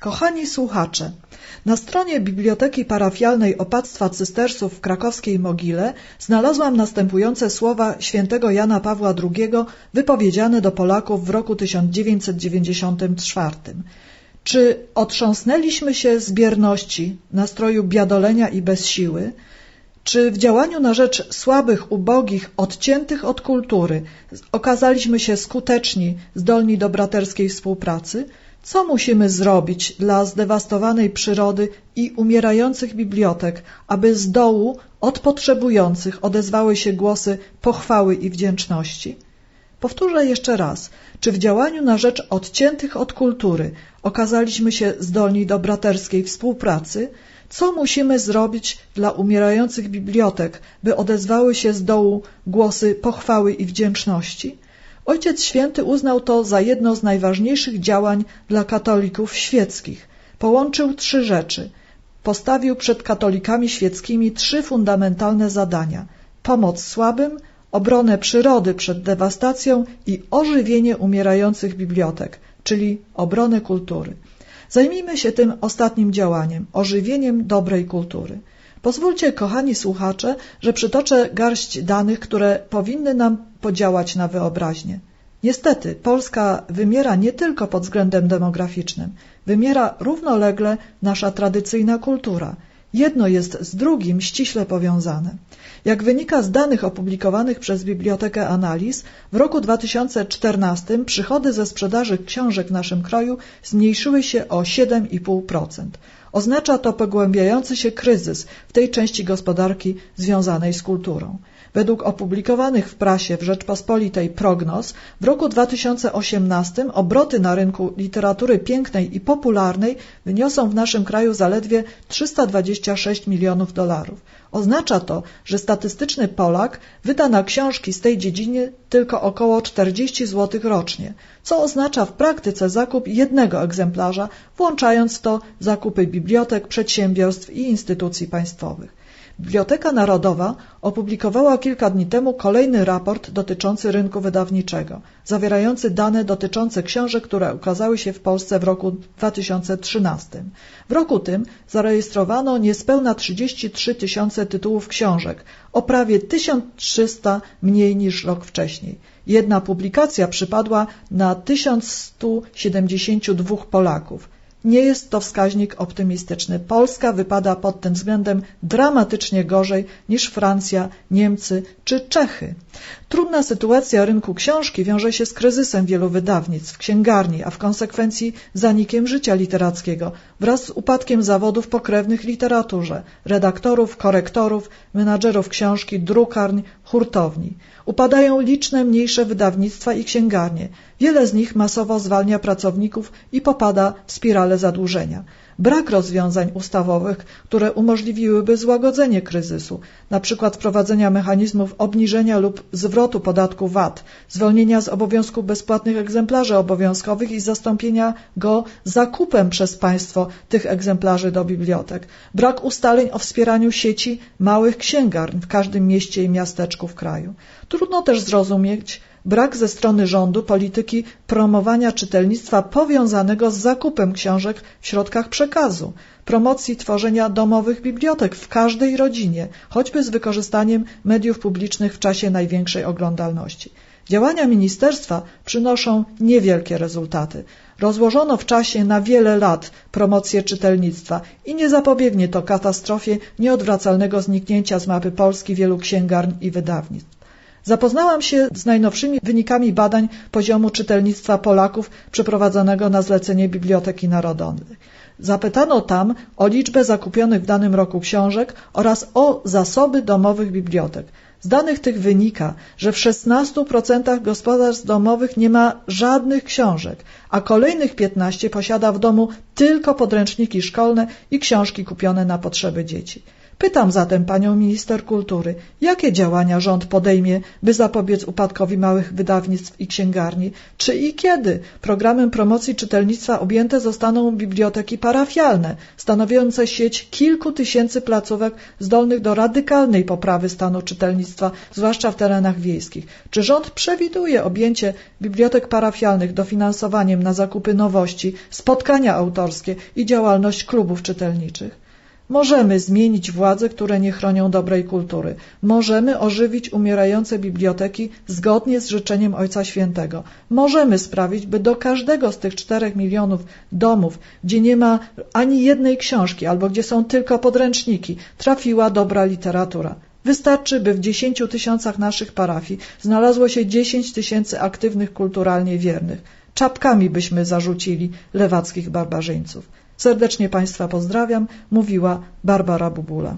Kochani słuchacze, na stronie Biblioteki Parafialnej Opactwa Cystersów w krakowskiej Mogile znalazłam następujące słowa świętego Jana Pawła II wypowiedziane do Polaków w roku 1994. Czy otrząsnęliśmy się z bierności, nastroju biadolenia i bezsiły? Czy w działaniu na rzecz słabych, ubogich, odciętych od kultury okazaliśmy się skuteczni, zdolni do braterskiej współpracy? Co musimy zrobić dla zdewastowanej przyrody i umierających bibliotek, aby z dołu od potrzebujących odezwały się głosy pochwały i wdzięczności? Powtórzę jeszcze raz. Czy w działaniu na rzecz odciętych od kultury okazaliśmy się zdolni do braterskiej współpracy? Co musimy zrobić dla umierających bibliotek, by odezwały się z dołu głosy pochwały i wdzięczności? Ojciec Święty uznał to za jedno z najważniejszych działań dla katolików świeckich. Połączył 3 rzeczy. Postawił przed katolikami świeckimi 3 fundamentalne zadania. Pomoc słabym, obronę przyrody przed dewastacją i ożywienie umierających bibliotek, czyli obronę kultury. Zajmijmy się tym ostatnim działaniem, ożywieniem dobrej kultury. Pozwólcie, kochani słuchacze, że przytoczę garść danych, które powinny nam podziałać na wyobraźnię. Niestety, Polska wymiera nie tylko pod względem demograficznym. Wymiera równolegle nasza tradycyjna kultura. Jedno jest z drugim ściśle powiązane. Jak wynika z danych opublikowanych przez Bibliotekę Analiz, w roku 2014 przychody ze sprzedaży książek w naszym kraju zmniejszyły się o 7,5%. Oznacza to pogłębiający się kryzys w tej części gospodarki związanej z kulturą. Według opublikowanych w prasie w Rzeczpospolitej prognoz w roku 2018 obroty na rynku literatury pięknej i popularnej wyniosą w naszym kraju zaledwie $326 milionów. Oznacza to, że statystyczny Polak wyda na książki z tej dziedziny tylko około 40 zł rocznie, co oznacza w praktyce zakup jednego egzemplarza, włączając w to zakupy bibliotek, przedsiębiorstw i instytucji państwowych. Biblioteka Narodowa opublikowała kilka dni temu kolejny raport dotyczący rynku wydawniczego, zawierający dane dotyczące książek, które ukazały się w Polsce w roku 2013. W roku tym zarejestrowano niespełna 33 tysiące tytułów książek, o prawie 1300 mniej niż rok wcześniej. Jedna publikacja przypadła na 1172 Polaków. Nie jest to wskaźnik optymistyczny. Polska wypada pod tym względem dramatycznie gorzej niż Francja, Niemcy czy Czechy. Trudna sytuacja rynku książki wiąże się z kryzysem wielu wydawnictw, księgarni, a w konsekwencji zanikiem życia literackiego wraz z upadkiem zawodów pokrewnych literaturze, redaktorów, korektorów, menadżerów książki, drukarń, hurtowni. Upadają liczne mniejsze wydawnictwa i księgarnie. Wiele z nich masowo zwalnia pracowników i popada w spiralę zadłużenia. Brak rozwiązań ustawowych, które umożliwiłyby złagodzenie kryzysu, np. wprowadzenia mechanizmów obniżenia lub zwrotu podatku VAT, zwolnienia z obowiązku bezpłatnych egzemplarzy obowiązkowych i zastąpienia go zakupem przez państwo tych egzemplarzy do bibliotek. Brak ustaleń o wspieraniu sieci małych księgarni w każdym mieście i miasteczku w kraju. Trudno też zrozumieć brak ze strony rządu polityki promowania czytelnictwa powiązanego z zakupem książek w środkach przekazu, promocji tworzenia domowych bibliotek w każdej rodzinie, choćby z wykorzystaniem mediów publicznych w czasie największej oglądalności. Działania ministerstwa przynoszą niewielkie rezultaty. Rozłożono w czasie na wiele lat promocję czytelnictwa i nie zapobiegnie to katastrofie nieodwracalnego zniknięcia z mapy Polski wielu księgarni i wydawnictw. Zapoznałam się z najnowszymi wynikami badań poziomu czytelnictwa Polaków przeprowadzonego na zlecenie Biblioteki Narodowej. Zapytano tam o liczbę zakupionych w danym roku książek oraz o zasoby domowych bibliotek. Z danych tych wynika, że w 16% gospodarstw domowych nie ma żadnych książek, a kolejnych 15% posiada w domu tylko podręczniki szkolne i książki kupione na potrzeby dzieci. Pytam zatem panią minister kultury, jakie działania rząd podejmie, by zapobiec upadkowi małych wydawnictw i księgarni? Czy i kiedy programem promocji czytelnictwa objęte zostaną biblioteki parafialne, stanowiące sieć kilku tysięcy placówek zdolnych do radykalnej poprawy stanu czytelnictwa, zwłaszcza w terenach wiejskich? Czy rząd przewiduje objęcie bibliotek parafialnych dofinansowaniem na zakupy nowości, spotkania autorskie i działalność klubów czytelniczych? Możemy zmienić władze, które nie chronią dobrej kultury. Możemy ożywić umierające biblioteki zgodnie z życzeniem Ojca Świętego. Możemy sprawić, by do każdego z tych 4 milionów domów, gdzie nie ma ani jednej książki albo gdzie są tylko podręczniki, trafiła dobra literatura. Wystarczy, by w 10 tysiącach naszych parafii znalazło się 10 tysięcy aktywnych kulturalnie wiernych. Czapkami byśmy zarzucili lewackich barbarzyńców. Serdecznie Państwa pozdrawiam, mówiła Barbara Bubula.